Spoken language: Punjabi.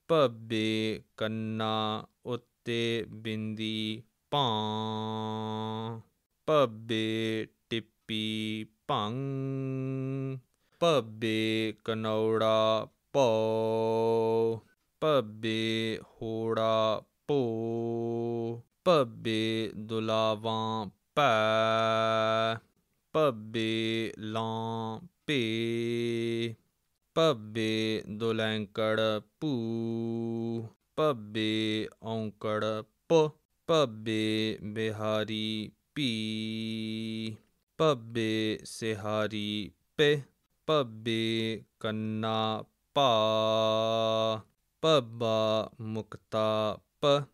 ਭੱਬੇ ਕੰਨਾ ਉੱਤੇ ਬਿੰਦੀ ਭਾਂ। ਭੱਬੇ ਟਿੱਪੀ ਭੰਗ। ਭੱਬੇ ਕਨੌੜਾ ਭੌ। ਭੱਬੇ ਹੋੜਾ ਭੋ। ਭੱਬੇ ਦੁਲਾਵਾਂ ਭੈ। ਭੱਬੇ ਲਾਂ ਭੇ। ਭੱਬੇ ਦੁਲੈਂਕੜ ਭੂ। ਭੱਬੇ ਔਂਕੜ ਪ। ਭੱਬੇ ਬਿਹਾਰੀ ਭੀ। ਭੱਬੇ ਸਿਹਾਰੀ ਪਿ। ਭੱਬੇ ਕੰਨਾ ਭਾ। ਭੱਬਾ ਮੁਕਤਾ ਪ।